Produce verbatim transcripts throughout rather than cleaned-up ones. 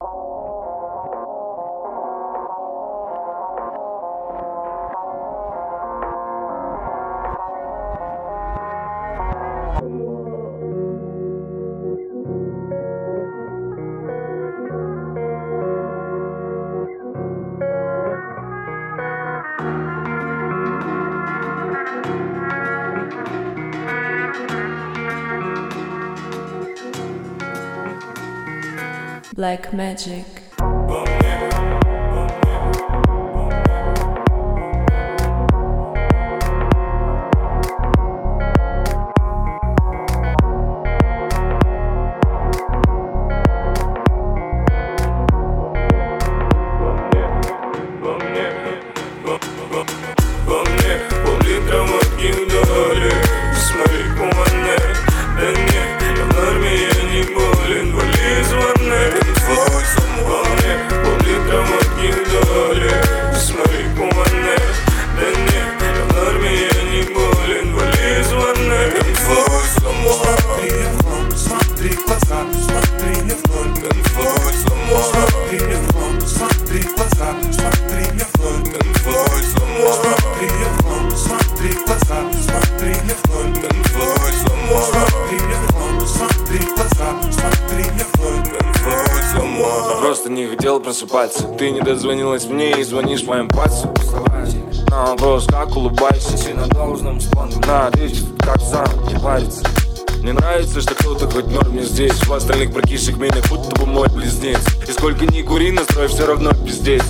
Black Magic. Просто не хотел просыпаться. Ты не дозвонилась мне и звонишь моим пальцем. На вопрос, как улыбайся, все на должном склоне. На ответить, как сам, не париться. Мне нравится, что кто-то хоть норме здесь. В остальных братишек меня будто бы мой близнец. И сколько ни кури, настрой все равно пиздец.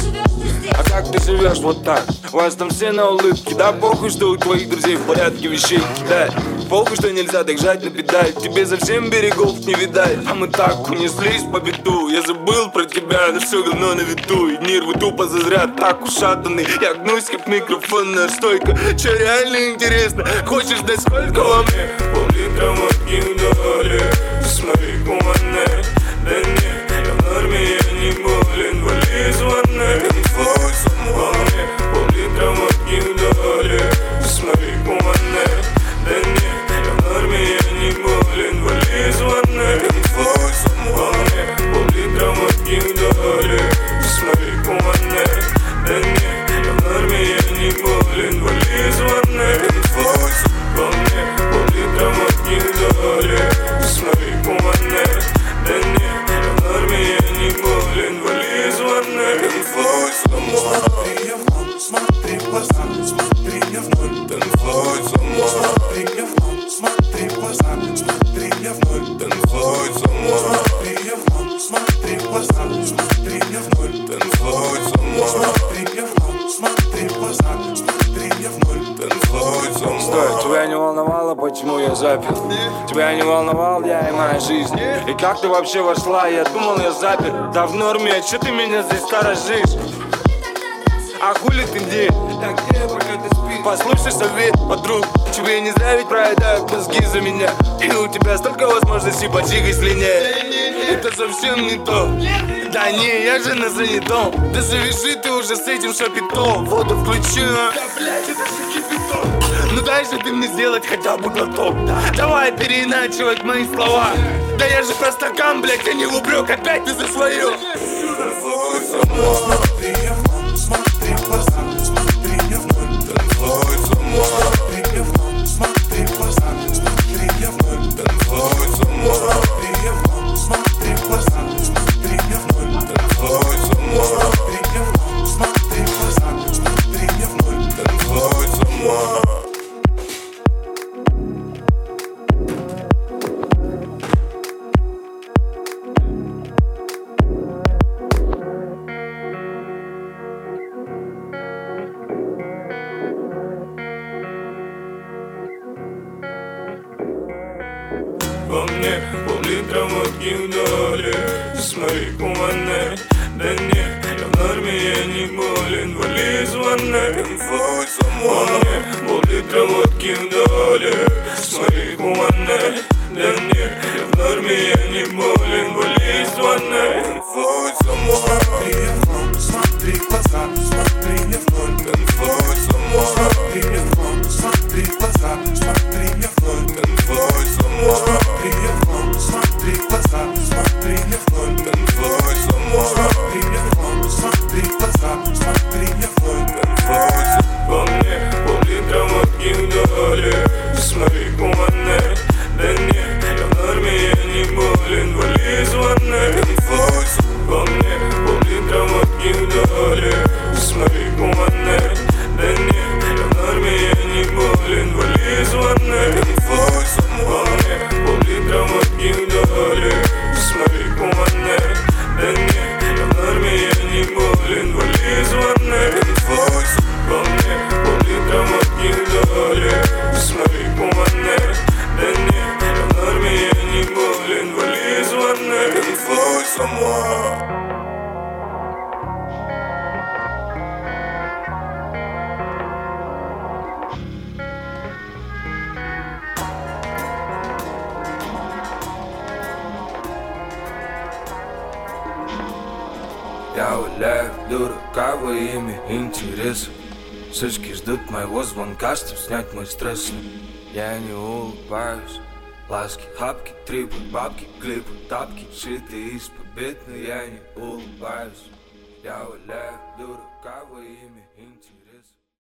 А как ты живешь вот так? У вас там все на улыбке. Да похуй, что у твоих друзей в порядке вещей кидать. Похуй, что нельзя так жать на педаль. Тебе совсем берегов не видать. А мы так унеслись по беду. Я забыл про тебя, но все равно на виду. И нервы тупо зазря так ушатаны. Я гнусь как микрофонная стойка. Че реально интересно? Хочешь знать сколько во мне? Пол-литра водки вдали. Смотри, куманная. Да нет, я в норме, я не болен. Вали из ванной. Инфой во мне. Пол-литра водки вдали. Смотри, куманная. Да нет, я в норме, я не болен. Вали из ванной. Инфой во мне. Пол-литра водки вдали. Смотри, куманная. Да нет, я в норме, я не болен. Вали из ванной. Инфой во мне. Пол-литра водки вдали. Смотри, куманная. Да нет, я в норме, я не болен. Вали из ванной. Инфой смотри, я в ноль, смотри в глаза. Смотри, я в ноль. Инфой смотри, я в ноль, смотри в глаза. Смотри, я в ноль. Инфой смотри, я в ноль, смотри в глаза. Смотри, я в ноль. Инфой смотри, я в ноль, смотри в глаза. Смотри, я в ноль. Инфой Стой, тебя не волновало, почему я запил? Тебя не волновал я и моя жизнь. И как ты вообще вошла? Я думал, я запер. Да в норме, а че ты меня здесь сторожишь? А хули ты где? Так где, пока ты спишь? Послушай совет, подруг. Тебе не зря ведь проедают мозги за меня. И у тебя столько возможностей почикать слиняет. Это совсем не то. Да не, я же на занятом. Да завяжи ты уже с этим шапитом. Воду включи. Да блять, это же кипяток. Ну дай же ты мне сделать хотя бы глоток. Давай переиначивать мои слова. Да я же про стакан, блять, а не в упрек. Опять ты за свое. Смотри, я в ноль, смотри в глаза. Смотри, я в ноль. Смотри, я в ноль, смотри в глаза. Смотри, я в ноль. Смотри, я в ноль, смотри в глаза. Смотри, я в ноль. Смотри, я в ноль, смотри в глаза. Смотри, я в ноль. Во мне пол-литра водки вдали. Смотри, куманная. Да нет, я в норме, я не болен. Вали из ванной. Инфой во мне пол-литра водки вдали. Смотри, куманная. Да нет, я в норме, я не болен. Вали из ванной. Инфой смотри, я в ноль, смотри в глаза. Смотри, я в ноль. Инфой смотри, я в ноль, смотри в глаза. Смотри, я в ноль. Инфой смотри, я в ноль, смотри в глаза. Смотри, я в ноль. Инфой болен, вали звони. Инфуз во мне, пол-литра водки вдали. Смотри по мне, да нет, я в норме, я не болен, вали звони. Инфуз сама. Я валяю дурака во имя интереса. Сучки ждут моего звонка, чтоб снять мой стресс. Я не улыбаюсь. Ласки, хапки, трипы, бабки, клипы, тапки, шитые из побед, но я не улыбаюсь. Я валяю дурака во имя интереса.